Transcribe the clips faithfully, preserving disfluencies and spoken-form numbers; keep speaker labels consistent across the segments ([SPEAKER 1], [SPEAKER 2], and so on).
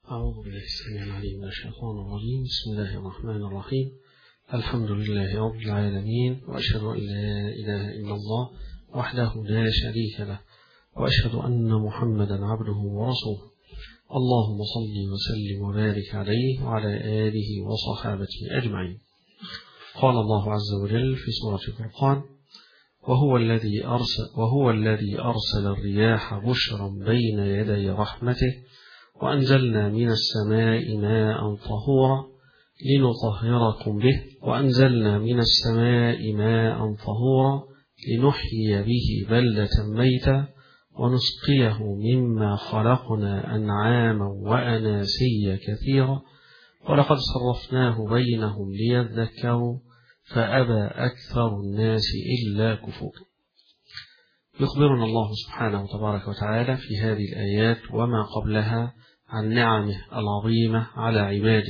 [SPEAKER 1] أعوذ بالله السميع العليم من الشيطان الرجيم. بسم الله الرحمن الرحيم. الحمد لله رب العالمين، وأشهد أن لا إله إلا الله وحده لا شريك له، وأشهد أن محمدا عبده ورسوله. اللهم صل وسلم وبارك عليه وعلى آله وصحابته أجمعين. قال الله عز وجل في سورة الفرقان: وهو الذي أرسل وهو الذي أرسل الرياح بشرا بين يدي رحمته وأنزلنا من السماء ماء طهورا لنطهركم به وأنزلنا من السماء ماء طهورا لنحيي به بلدة ميتا ونسقيه مما خلقنا أنعاما وأناسيا كثيرا ولقد صرفناه بينهم ليذكروا فأبى أكثر الناس إلا كفورا. يخبرنا الله سبحانه تبارك وتعالى في هذه الآيات وما قبلها عن نعمه العظيمة على عباده،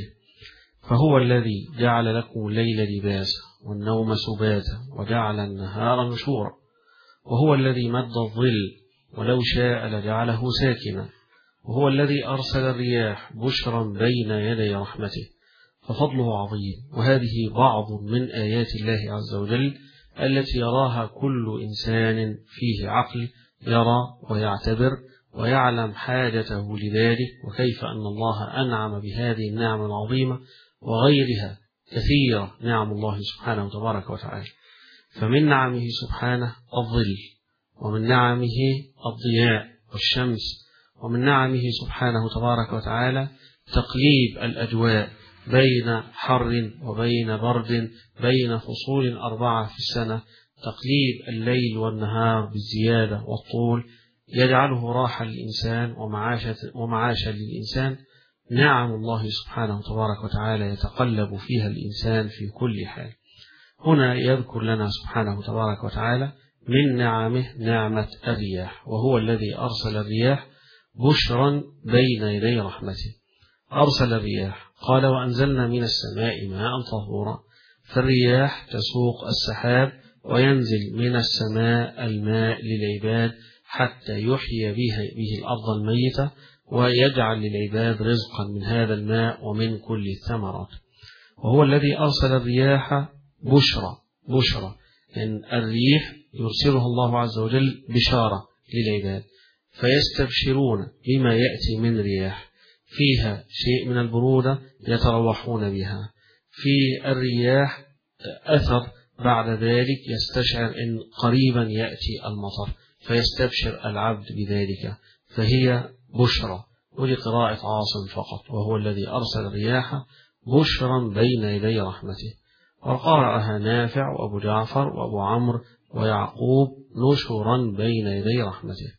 [SPEAKER 1] فهو الذي جعل لكم الليل لباسا والنوم سباتا وجعل النهار نشورا، وهو الذي مد الظل ولو شاء لجعله ساكنا، وهو الذي أرسل الرياح بشرا بين يدي رحمته، ففضله عظيم. وهذه بعض من آيات الله عز وجل التي يراها كل إنسان فيه عقل، يرى ويعتبر ويعلم حاجته لذلك، وكيف أن الله أنعم بهذه النعم العظيمة وغيرها كثيرة نعم الله سبحانه تبارك وتعالى. فمن نعمه سبحانه الظل، ومن نعمه الضياء والشمس، ومن نعمه سبحانه تبارك وتعالى تقليب الأجواء بين حر وبين برد، بين فصول أربعة في السنة، تقليب الليل والنهار بالزيادة والطول يجعله راحة للإنسان ومعاشا للإنسان. نعم الله سبحانه تبارك وتعالى يتقلب فيها الإنسان في كل حال. هنا يذكر لنا سبحانه تبارك وتعالى من نعمه نعمة الرياح، وهو الذي أرسل الرياح بشرا بين يدي رحمته. أرسل الرياح، قال: وأنزلنا من السماء ماء طهورا. فالرياح تسوق السحاب وينزل من السماء الماء للعباد حتى يحيي به, به الأرض الميتة، ويجعل للعباد رزقا من هذا الماء ومن كل الثمرات. وهو الذي أرسل الرياح بشرى بشرى إن الريح يرسله الله عز وجل بشارة للعباد، فيستبشرون بما يأتي من رياح فيها شيء من البرودة يتروحون بها. في الرياح أثر بعد ذلك يستشعر أن قريبا يأتي المطر، فيستبشر العبد بذلك، فهي بشرى. ولقراءة عاصم فقط: وهو الذي أرسل الرياح بشرا بين يدي رحمته. وقرأها نافع وأبو جعفر وأبو عمرو ويعقوب نشرا بين يدي رحمته.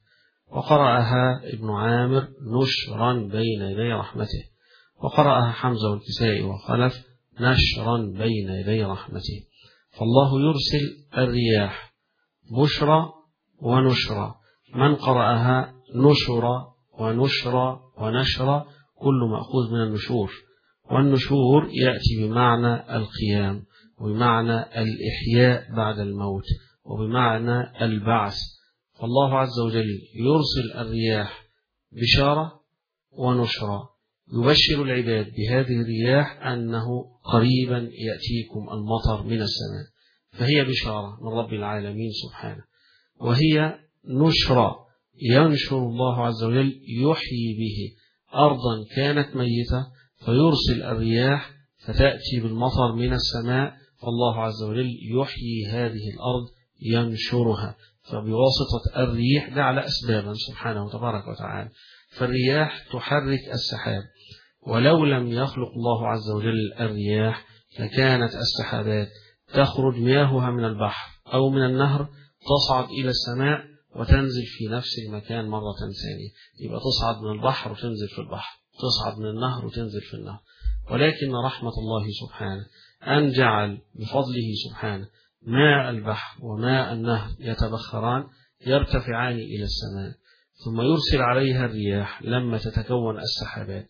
[SPEAKER 1] وقرأها ابن عامر نشرا بين يدي رحمته. وقرأها حمزة والكسائي وخلف نشرا بين يدي رحمته. فالله يرسل الرياح بشرى ونشرى. من قرأها نشرى ونشرى ونشرى كل مأخوذ من النشور، والنشور يأتي بمعنى القيام، وبمعنى الإحياء بعد الموت، وبمعنى البعث. فالله عز وجل يرسل الرياح بشارة ونشرة، يبشر العباد بهذه الرياح أنه قريبا يأتيكم المطر من السماء، فهي بشارة من رب العالمين سبحانه. وهي نشرة، ينشر الله عز وجل يحيي به أرضا كانت ميتة، فيرسل الرياح فتأتي بالمطر من السماء، فالله عز وجل يحيي هذه الأرض ينشرها. فبواسطة الريح جعل أسبابا سبحانه تبارك وتعالى. فالرياح تحرك السحاب، ولو لم يخلق الله عز وجل الرياح لكانت السحابات تخرج مياهها من البحر أو من النهر، تصعد إلى السماء وتنزل في نفس المكان مرة ثانية. يبقى تصعد من البحر وتنزل في البحر، تصعد من النهر وتنزل في النهر. ولكن رحمة الله سبحانه أن جعل بفضله سبحانه ماء البحر وماء النهر يتبخران يرتفعان إلى السماء، ثم يرسل عليها الرياح لما تتكون السحابات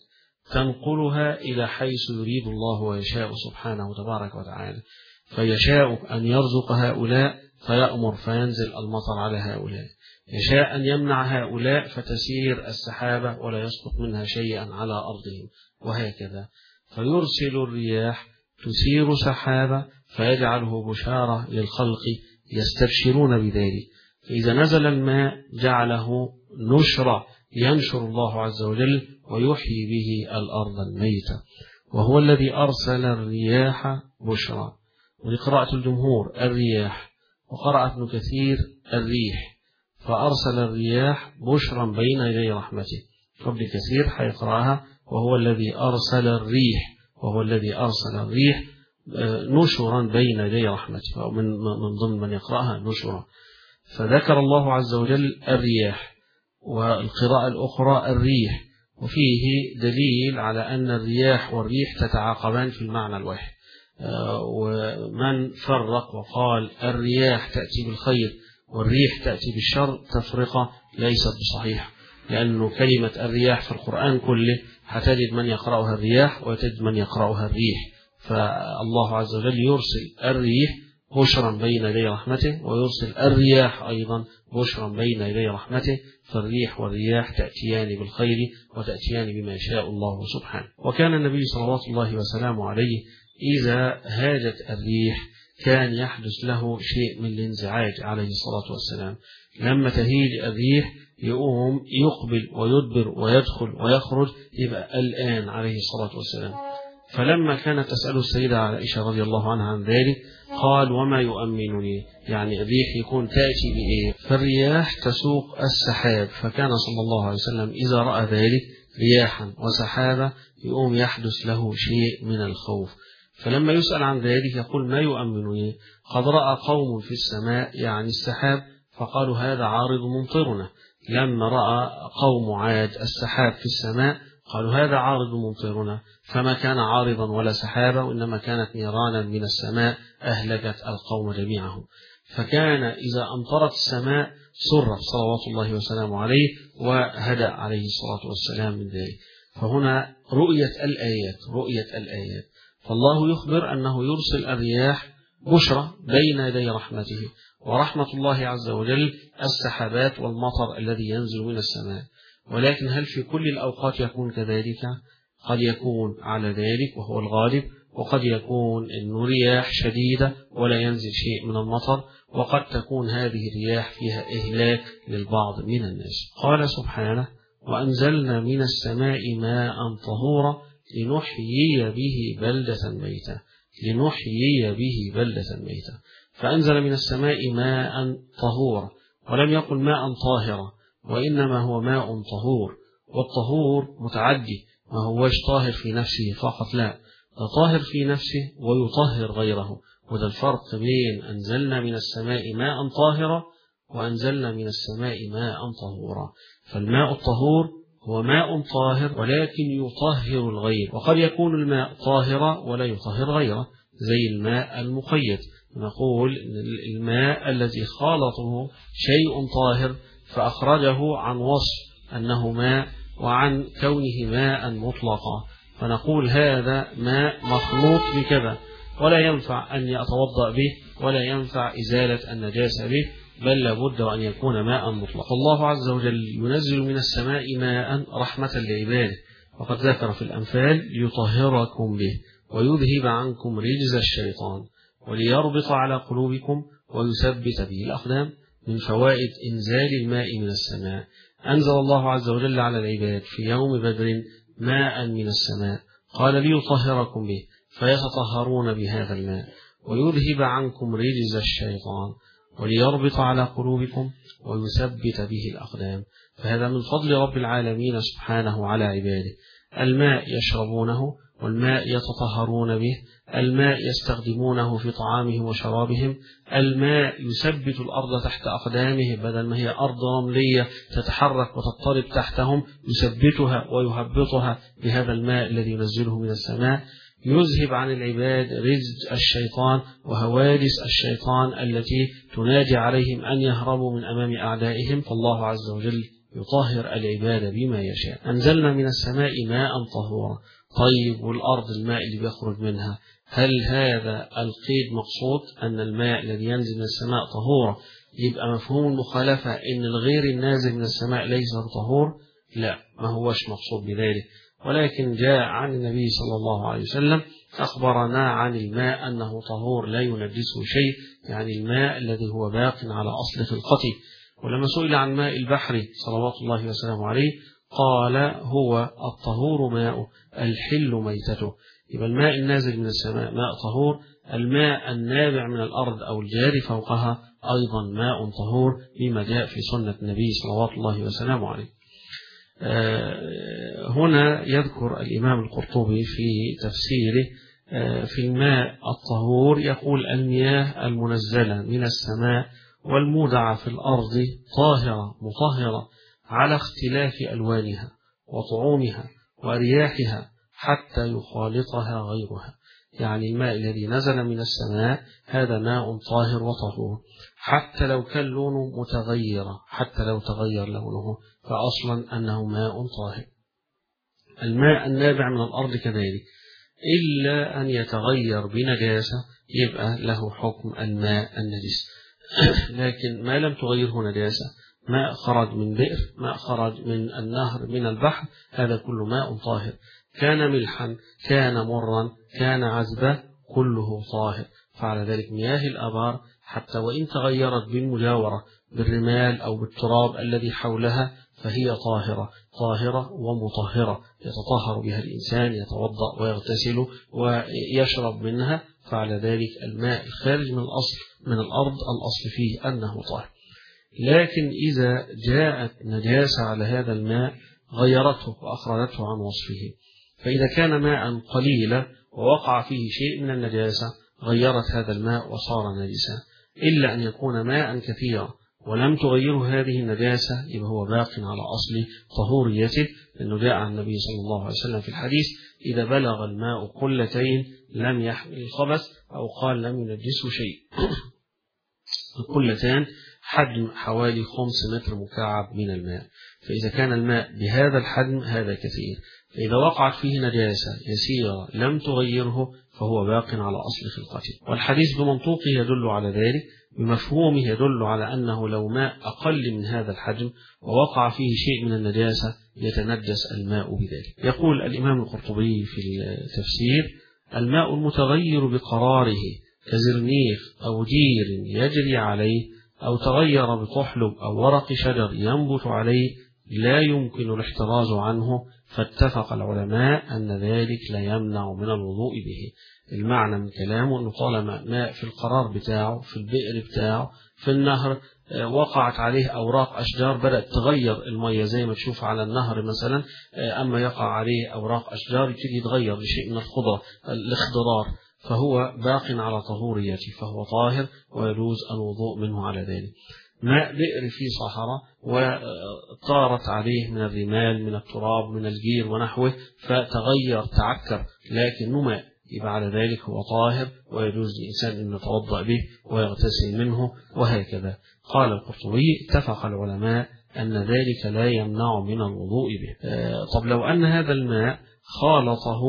[SPEAKER 1] تنقلها إلى حيث يريد الله ويشاء سبحانه تبارك وتعالى. فيشاء أن يرزق هؤلاء فيأمر فينزل المطر على هؤلاء، يشاء أن يمنع هؤلاء فتسير السحابة ولا يسقط منها شيئا على أرضهم، وهكذا. فيرسل الرياح تسير سحابة فيجعله بشارة للخلق يستبشرون بذلك، فإذا نزل الماء جعله نشرة ينشر الله عز وجل ويحيي به الأرض الميتة، وهو الذي أرسل الرياح بشرى. ولقراءة الجمهور الرياح، وقرأ ابن كثير الريح، فأرسل الرياح بشرا بين يدي رحمته. وابن كثير حيقرأها وهو الذي أرسل الريح، وهو الذي أرسل الريح نشرا بين يدي رحمته، أو من ضمن من يقرأها نشرا. فذكر الله عز وجل الرياح، والقراءة الأخرى الريح، وفيه دليل على أن الرياح والريح تتعاقبان في المعنى الواحد. ومن فرق وقال الرياح تأتي بالخير والريح تأتي بالشر تفرقة ليست بصحيحة، لأنه كلمة الرياح في القرآن كله هتجد من يقرأها الرياح وتجد من يقرأها الريح. فالله عز وجل يرسل الريح بشرا بين يدي رحمته، ويرسل الرياح أيضا بشرا بين يدي رحمته، فالريح والرياح تأتيان بالخير وتأتيان بما يشاء الله سبحانه. وكان النبي صلوات الله وسلامه عليه إذا هاجت الريح كان يحدث له شيء من الانزعاج عليه الصلاة والسلام. لما تهيج الريح يقوم يقبل ويدبر ويدخل ويخرج، يبقى الآن عليه الصلاة والسلام. فلما كانت تسأله السيدة عائشة رضي الله عنها عن ذلك قال وما يؤمنني، يعني الريح يكون تأتي بإيه؟ فالرياح تسوق السحاب، فكان صلى الله عليه وسلم إذا رأى ذلك رياحا وسحابة يقوم يحدث له شيء من الخوف. فلما يسأل عن ذلك يقول ما يؤمنني؟ قد رأى قوم في السماء يعني السحاب فقالوا هذا عارض ممطرنا. لما رأى قوم عاد السحاب في السماء قالوا هذا عارض ممطرنا، فما كان عارضا ولا سحابا، وإنما كانت نيرانا من السماء أهلكت القوم جميعهم. فكان إذا أمطرت السماء سرت صلوات الله وسلامه عليه وهدأ عليه الصلاة والسلام من ذلك. فهنا رؤية الآيات رؤية الآيات فالله يخبر أنه يرسل الرياح بشرى بين يدي رحمته، ورحمة الله عز وجل السحابات والمطر الذي ينزل من السماء. ولكن هل في كل الأوقات يكون كذلك؟ قد يكون على ذلك وهو الغالب، وقد يكون إنه رياح شديدة ولا ينزل شيء من المطر، وقد تكون هذه الرياح فيها إهلاك للبعض من الناس. قال سبحانه وأنزلنا من السماء ماء طهورا لنحيي به بلدة ميتة لنحيي به بلدة ميتة فأنزل من السماء ماء طهورا، ولم يقل ماء طاهرا، وإنما هو ماء طهور. والطهور متعدي، ما هوش طاهر في نفسه فقط، لا، ده طاهر في نفسه ويطهر غيره. وده الفرق بين أنزلنا من السماء ماء طاهرا وأنزلنا من السماء ماء طهورا. فالماء الطهور هو ماء طاهر ولكن يطهر الغير، وقد يكون الماء طاهرا ولا يطهر غيره، زي الماء المقيد. نقول الماء الذي خالطه شيء طاهر فأخرجه عن وصف أنه ماء وعن كونه ماء مطلقا، فنقول هذا ماء مخلوط بكذا، ولا ينفع أن يتوضأ به ولا ينفع إزالة النجاسة به، بل لابد أن يكون ماء مطلقا. الله عز وجل ينزل من السماء ماء رحمة لعباده، وقد ذكر في الأنفال ليطهركم به ويذهب عنكم رجز الشيطان وليربط على قلوبكم ويثبت به الأقدام. من فوائد إنزال الماء من السماء أنزل الله عز وجل على العباد في يوم بدر ماء من السماء، قال ليطهركم به فيتطهرون بهذا الماء ويذهب عنكم رجز الشيطان وليربط على قلوبكم ويثبت به الأقدام. فهذا من فضل رب العالمين سبحانه على عباده. الماء يشربونه، والماء يتطهرون به، الماء يستخدمونه في طعامهم وشرابهم، الماء يثبت الأرض تحت أقدامهم، بدل ما هي أرض رملية تتحرك وتضطرب تحتهم يثبتها ويهبطها بهذا الماء الذي ينزله من السماء. يذهب عن العباد رجز الشيطان وهواجس الشيطان التي تنادي عليهم أن يهربوا من أمام أعدائهم، فالله عز وجل يطهر العباد بما يشاء. أنزلنا من السماء ماء طهورا. طيب والأرض الماء اللي بيخرج منها، هل هذا القيد مقصود أن الماء الذي ينزل من السماء طهورا؟ يبقى مفهوم المخالفة أن الغير النازل من السماء ليس طهور؟ لا، ما هوش مقصود بذلك، ولكن جاء عن النبي صلى الله عليه وسلم أخبرنا عن الماء أنه طهور لا ينجسه شيء، يعني الماء الذي هو باق على أصل خلقته. ولما سئل عن ماء البحر صلوات الله وسلامه عليه قال هو الطهور ماء الحل ميتته. يبقى الماء النازل من السماء ماء طهور، الماء النابع من الأرض أو الجاري فوقها أيضا ماء طهور، بما جاء في سنة النبي صلوات الله وسلامه عليه. هنا يذكر الإمام القرطبي في تفسيره في الماء الطهور، يقول المياه المنزلة من السماء والمودعة في الأرض طاهرة مطهرة على اختلاف ألوانها وطعومها ورياحها حتى يخالطها غيرها. يعني الماء الذي نزل من السماء هذا ماء طاهر وطهور، حتى لو كان لونه متغيرا، حتى لو تغير لونه فأصلا أنه ماء طاهر. الماء النابع من الأرض كذلك، إلا أن يتغير بنجاسة يبقى له حكم الماء النجس. لكن ما لم تغيره نجاسة، ماء خرج من بئر، ماء خرج من النهر من البحر، هذا كله ماء طاهر، كان ملحا كان مرا كان عذبا كله طاهر. فعلى ذلك مياه الآبار حتى وإن تغيرت بالمجاورة بالرمال أو بالتراب الذي حولها فهي طاهرة طاهرة ومطهرة، يتطهر بها الإنسان، يتوضأ ويغتسل ويشرب منها. فعلى ذلك الماء الخارج من الأصل من الأرض الأصل فيه أنه طاهر. لكن إذا جاءت نجاسة على هذا الماء غيرته وأخرجته عن وصفه، فإذا كان ماء قليلا ووقع فيه شيء من النجاسة غيرت هذا الماء وصار نجسا، إلا أن يكون ماء كثيرا ولم تغيره هذه النجاسة يبقى هو باق على أصل طهوريته، لأنه جاء عن النبي صلى الله عليه وسلم في الحديث إذا بلغ الماء قلتين لم يحمل الخبث، أو قال لم ينجسه شيء. القلتان حجم حوالي خمس متر مكعب من الماء، فإذا كان الماء بهذا الحجم هذا كثير، فإذا وقعت فيه نجاسة يسيرة لم تغيره فهو باق على أصل خلقته. والحديث بمنطوقه يدل على ذلك، بمفهومه يدل على أنه لو ماء أقل من هذا الحجم ووقع فيه شيء من النجاسة يتنجس الماء بذلك. يقول الإمام القرطبي في التفسير الماء المتغير بقراره كزرنيخ أو جير يجري عليه أو تغير بطحلب أو ورق شجر ينبت عليه لا يمكن الاحتراز عنه، فاتفق العلماء أن ذلك لا يمنع من الوضوء به. المعنى من كلامه أنه طالما ماء في القرار بتاعه في البئر بتاعه في النهر وقعت عليه أوراق أشجار بدأت تغير المية زي ما تشوف على النهر مثلا، أما يقع عليه أوراق أشجار يبتدي يتغير لشيء من الخضر الاخضرار، فهو باق على طهوريته فهو طاهر ويجوز الوضوء منه على ذلك. ماء بئر في صحراء وطارت عليه من الرمال من التراب من الجير ونحوه فتغير تعكر لكنه ماء، يبقى على ذلك هو طاهر ويجوز للإنسان أن يتوضأ به ويغتسل منه وهكذا. قال القرطبي اتفق العلماء أن ذلك لا يمنع من الوضوء به. طب لو أن هذا الماء خالطه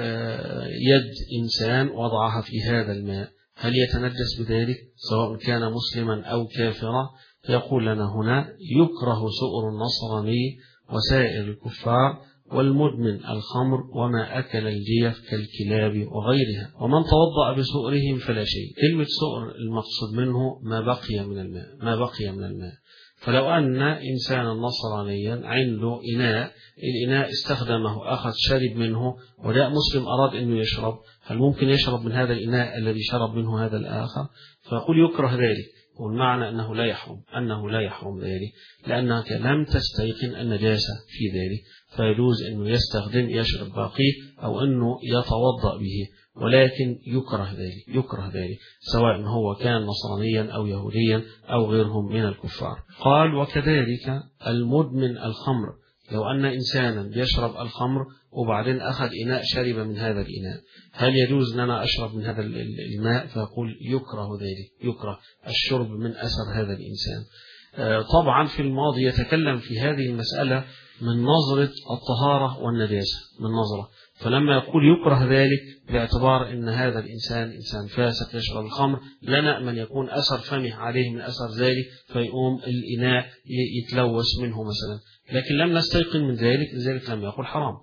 [SPEAKER 1] يد إنسان وضعها في هذا الماء هل يتنجس بذلك سواء كان مسلما أو كافرا؟ يقول لنا هنا يكره سؤر النصراني وسائر الكفار والمدمن الخمر وما أكل الجيف كالكلاب وغيرها، ومن توضأ بسؤرهم فلا شيء. كلمة سؤر المقصود منه ما بقي من الماء ما بقي من الماء فلو أن إنسانا نصرانيا عنده إناء، الإناء استخدمه أخذ شرب منه وجاء مسلم أراد أنه يشرب، هل ممكن يشرب من هذا الإناء الذي شرب منه هذا الآخر؟ فيقول يكره ذلك، والمعنى أنه لا يحرم أنه لا يحرم ذلك لأنك لم تستيقن النجاسة في ذلك، فيجوز أنه يستخدم يشرب باقيه أو أنه يتوضأ به، ولكن يكره ذلك يكره ذلك سواء هو كان نصرانيا أو يهوديا أو غيرهم من الكفار. قال وكذلك المدمن الخمر، لو أن إنسانا يشرب الخمر وبعدين أخذ إناء شرب من هذا الإناء هل يجوز أن أنا أشرب من هذا الماء؟ فيقول يكره ذلك يكره الشرب من أثر هذا الإنسان. طبعا في الماضي يتكلم في هذه المسألة من نظرة الطهارة والنجاسة، من نظرة، فلما يقول يكره ذلك باعتبار أن هذا الإنسان إنسان فاسق يشرب الخمر، لا نأمن يكون أثر فمه عليه من أثر ذلك فيقوم الإناء يتلوث منه مثلا، لكن لم نستيقن من ذلك، لذلك لم يقل حرام.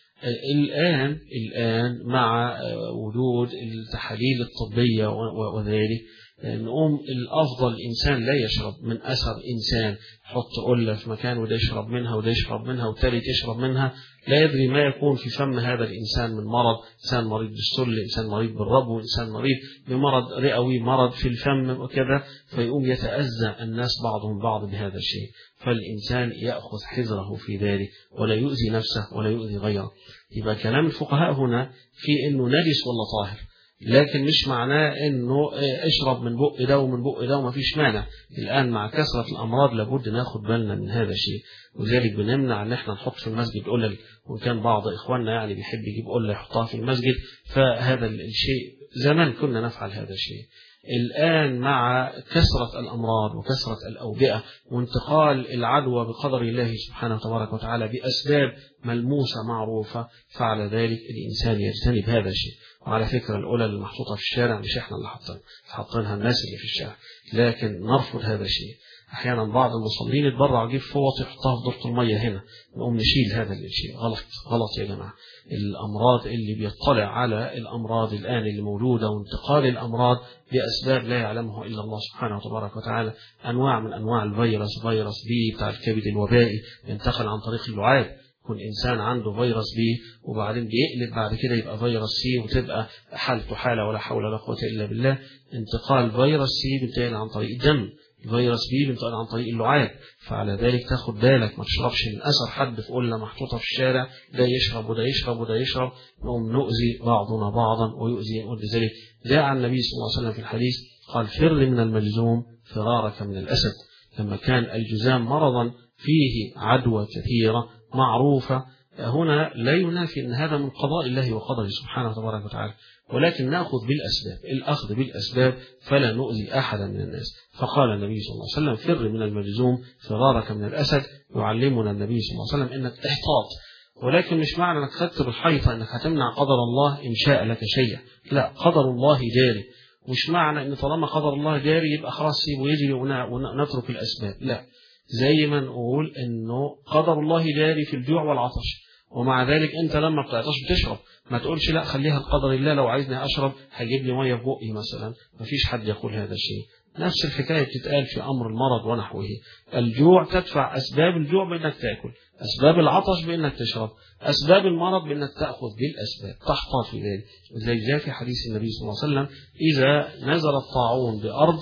[SPEAKER 1] الآن الآن مع وجود التحاليل الطبية وذلك نقوم الأفضل الإنسان لا يشرب من أثر إنسان حط قلة في مكان وده يشرب منها وده يشرب منها والتالت يشرب منها، لا يدري ما يكون في فم هذا الإنسان من مرض، إنسان مريض بالسل، إنسان مريض بالربو، إنسان مريض بمرض رئوي، مرض في الفم وكذا، فيقوم يتأذى الناس بعضهم بعض بهذا الشيء، فالإنسان يأخذ حذره في ذلك ولا يؤذي نفسه ولا يؤذي غيره. يبقى كلام الفقهاء هنا في إنه نجس ولا طاهر، لكن مش معناه انه اشرب من بق ده ومن بق ده وما فيش مانع. الان مع كثرة الامراض لابد ناخد بالنا من هذا الشيء، وذلك بنمنع ان احنا نحط في المسجد قلل، وان كان بعض اخواننا يعني بيحب يجيب قلة يحطها في المسجد، فهذا الشيء زمان كنا نفعل هذا الشيء. الآن مع كثرة الأمراض وكثرة الأوبئة وانتقال العدوى بقدر الله سبحانه وتبارك وتعالى بأسباب ملموسة معروفة، فعلى ذلك الإنسان يجتنب هذا الشيء. وعلى فكرة الأولى اللي محطوطة في الشارع مش احنا اللي حاطينها، حاطينها الناس اللي في الشارع، لكن نرفض هذا الشيء. أحيانا بعض المصلين يتبرع يجيب فوط يحطها في دورة المية هنا، نقوم نشيل هذا الشيء، غلط غلط يا جماعة. الأمراض اللي بيطلع على الأمراض الآن اللي موجودة وانتقال الأمراض بأسباب لا يعلمها إلا الله سبحانه وتبارك وتعالى، أنواع من أنواع الفيروس، فيروس بي بتاع الكبد الوبائي ينتقل عن طريق اللعاب، يكون إنسان عنده فيروس بي وبعدين بيقلب بعد كده يبقى فيروس سي وتبقى حالته حالة ولا حول ولا قوة إلا بالله. انتقال فيروس سي بينتقل عن طريق الدم، فيروس بي بينتقل عن طريق اللعاب، فعلى ذلك تاخد بالك ما تشربش من أثر حد في قلة محطوطة في الشارع، ده يشرب وده يشرب وده يشرب، نقوم نؤذي بعضنا بعضا ويؤذي. ولذلك جاء عن النبي صلى الله عليه وسلم في الحديث قال فر من الملزوم فرارك من الأسد، لما كان الجذام مرضا فيه عدوى كثيرة معروفة، هنا لا ينافي أن هذا من قضاء الله وقدره سبحانه وتبارك وتعالى، ولكن نأخذ بالأسباب، الأخذ بالأسباب فلا نؤذي أحدا من الناس. فقال النبي صلى الله عليه وسلم فر من الملزوم فرارك من الأسد، يعلمنا النبي صلى الله عليه وسلم أنك احتاط، ولكن مش معنى أنك تكتب الحيطة أنك هتمنع قدر الله إن شاء لك شيء، لا، قدر الله جاري، مش معنى أن طالما قدر الله جاري يبقى خلاص سيبه يجري ونترك الأسباب، لا، زي ما نقول انه قدر الله جاري في الجوع والعطش، ومع ذلك انت لما بتعطش بتشرب، ما تقولش لا خليها لقدر الله، لو عايزني اشرب هجيب لي ميه في بقي مثلا، ما فيش حد يقول هذا الشيء. نفس الحكايه بتتقال في امر المرض ونحوه، الجوع تدفع اسباب الجوع بانك تاكل، اسباب العطش بانك تشرب، اسباب المرض بانك تاخذ بالاسباب، تحتاط في ذلك. زي جاء في حديث النبي صلى الله عليه وسلم اذا نزل الطاعون بارض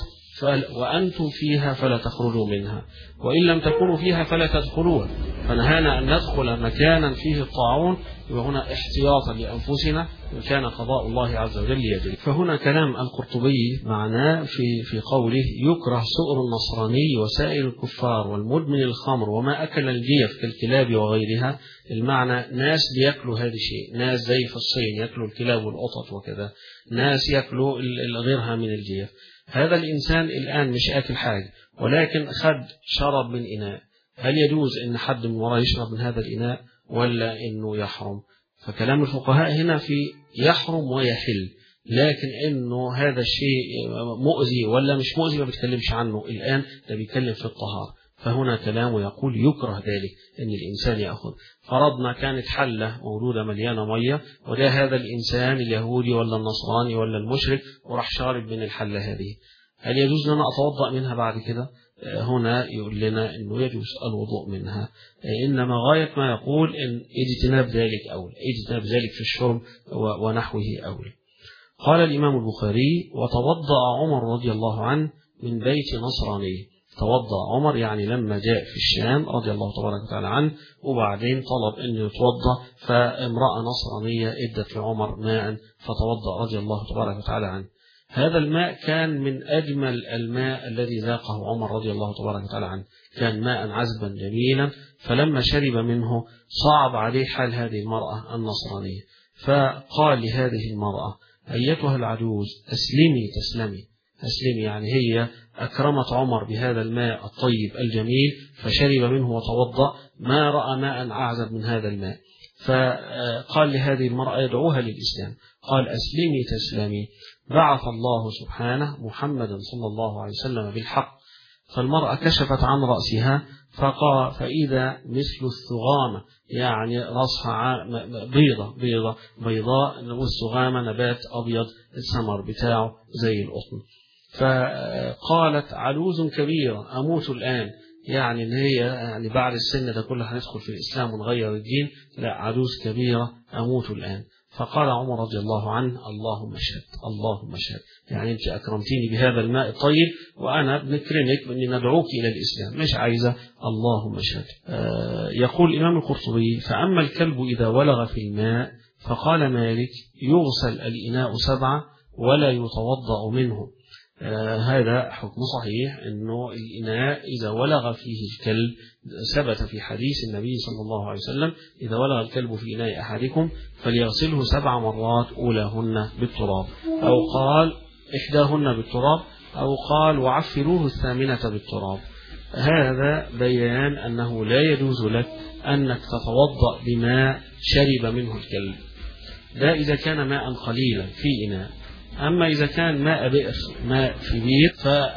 [SPEAKER 1] وأنتم فيها فلا تخرجوا منها، وإن لم تكونوا فيها فلا تدخلوها، فنهانا أن ندخل مكانا فيه الطاعون، وهنا احتياطا لأنفسنا إن كان قضاء الله عز وجل يجري. فهنا كلام القرطبي معناه في في قوله يكره سؤر النصراني وسائر الكفار والمدمن الخمر وما أكل الجيف كالكلاب وغيرها. المعنى ناس بيأكلوا هذا الشيء، ناس زي في الصين يأكلوا الكلاب والقطط وكذا، ناس يأكلوا غيرها من الجيف. هذا الإنسان الآن مش آكل حاجة ولكن خد شرب من إناء، هل يجوز أن حد من وراء يشرب من هذا الإناء ولا أنه يحرم؟ فكلام الفقهاء هنا في يحرم ويحل، لكن أنه هذا الشيء مؤذي ولا مش مؤذي ما بيتكلمش عنه الآن، ده بيتكلم في الطهارة. فهنا كلامه يقول يكره ذلك أن الإنسان يأخذ، فرضنا كانت حلة موجودة مليانة مية وده هذا الإنسان اليهودي ولا النصراني ولا المشرك وراح شارب من الحلة هذه، هل يجوز لنا أتوضأ منها بعد كده؟ هنا يقول لنا أنه يجوز الوضوء منها، إنما غاية ما يقول إن اجتناب ذلك أولى، اجتناب ذلك في الشرب ونحوه أولى. قال الإمام البخاري وتوضأ عمر رضي الله عنه من بيت نصراني. توضأ عمر يعني لما جاء في الشام رضي الله تبارك وتعالى عنه وبعدين طلب أن يتوضأ، فامرأة نصرانية ادت لعمر ماء فتوضأ رضي الله تبارك وتعالى عنه. هذا الماء كان من أجمل الماء الذي ذاقه عمر رضي الله تبارك وتعالى عنه، كان ماء عذبا جميلا، فلما شرب منه صعب عليه حال هذه المرأة النصرانية، فقال لهذه المرأة أيتها العجوز أسلمي تسلمي، أسلمي، يعني هي أكرمت عمر بهذا الماء الطيب الجميل فشرب منه وتوضأ، ما رأى ماء أعذب من هذا الماء، فقال لهذه المرأة يدعوها للإسلام، قال أسلمي تسلمي، بعث الله سبحانه محمدا صلى الله عليه وسلم بالحق. فالمرأة كشفت عن رأسها فقال فإذا مثل الثغامة، يعني رأسها بيضة بيضة بيضاء، والثغامة نبات أبيض الثمر بتاعه زي القطن. فقالت عجوز كبيرة أموت الآن، يعني ان هي يعني بعد السن ده كله هندخل في الإسلام ونغير الدين، لا عجوز كبيرة أموت الآن. فقال عمر رضي الله عنه اللهم اشهد اللهم اشهد، يعني انت أكرمتيني بهذا الماء الطيب وأنا بنكرمك بأني ندعوك إلى الإسلام، مش عايزة، اللهم اشهد. آه يقول الإمام القرطبي فأما الكلب إذا ولغ في الماء فقال مالك يغسل الإناء سبعة ولا يتوضأ منه. آه هذا حكم صحيح، أنه الإناء إذا ولغ فيه الكلب ثبت في حديث النبي صلى الله عليه وسلم إذا ولغ الكلب في إناء أحدكم فليغسله سبع مرات أولاهن بالتراب، أو قال إحداهن بالتراب، أو قال وعفروه الثامنة بالتراب. هذا بيان أنه لا يجوز لك أنك تتوضأ بماء شرب منه الكلب، ده إذا كان ماء قليلا في إناء. أما إذا كان ماء بئر، ماء في بير،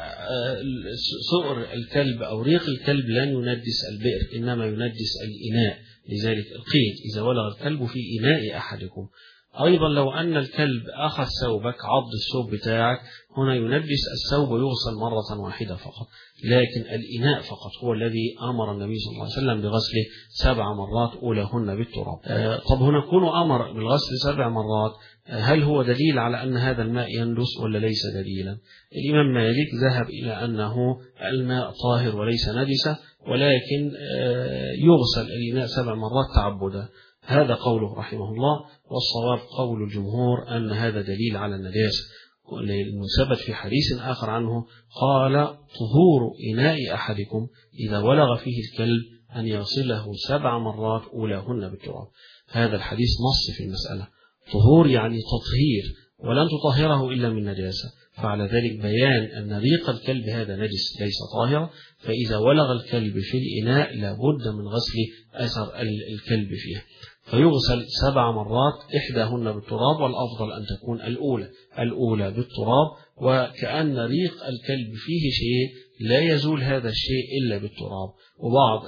[SPEAKER 1] فسؤر الكلب أو ريق الكلب لن يندس البئر إنما يندس الإناء، لذلك القيد إذا ولغ الكلب في إناء أحدكم. أيضا لو أن الكلب أخذ ثوبك عض الثوب بتاعك، هنا يندس الثوب ويغسل مرة واحدة فقط، لكن الإناء فقط هو الذي أمر النبي صلى الله عليه وسلم بغسله سبع مرات أولاهن بالتراب. آه طب هنا كون أمر بالغسل سبع مرات، هل هو دليل على أن هذا الماء يندس ولا ليس دليلا؟ الإمام مالك ذهب إلى أنه الماء طاهر وليس نجسة، ولكن آه يغسل الإناء سبع مرات تعبدا، هذا قوله رحمه الله. والصواب قول الجمهور أن هذا دليل على النجاسة، لأنه ثبت في حديث آخر عنه قال طهور إناء أحدكم إذا ولغ فيه الكلب أن يغسله سبع مرات أولاهن بالتراب. هذا الحديث نص في المسألة، طهور يعني تطهير، ولن تطهره إلا من نجاسة، فعلى ذلك بيان أن ريق الكلب هذا نجس ليس طاهرا، فإذا ولغ الكلب في الإناء لابد من غسل أثر الكلب فيه، فيغسل سبع مرات إحداهن بالتراب، والأفضل أن تكون الأولى الأولى بالتراب، وكأن ريق الكلب فيه شيء لا يزول هذا الشيء إلا بالتراب. وبعض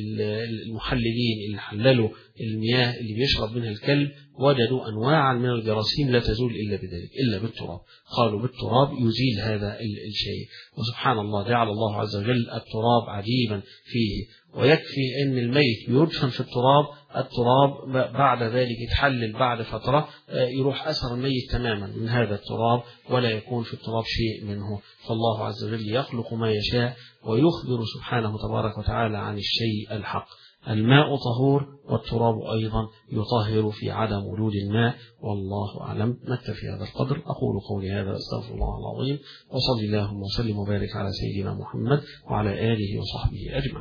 [SPEAKER 1] المحللين اللي حللوا المياه اللي بيشرب منها الكلب وجدوا أنواعا من الجراثيم لا تزول إلا بذلك إلا بالتراب، قالوا بالتراب يزيل هذا الشيء. وسبحان الله جعل الله عز وجل التراب عجيبا فيه، ويكفي أن الميت يدفن في التراب، التراب بعد ذلك يتحلل بعد فترة يروح أثر الميت تماما من هذا التراب ولا يكون في التراب شيء منه. فالله عز وجل يخلق ما يشاء ويخبر سبحانه تبارك وتعالى عن الشيء الحق. الماء طهور والتراب أيضا يطهر في عدم وجود الماء، والله أعلم. نكتفي هذا القدر، أقول قولي هذا أستغفر الله العظيم، وصلي اللهم وسلم وبارك على سيدنا محمد وعلى آله وصحبه أجمعين.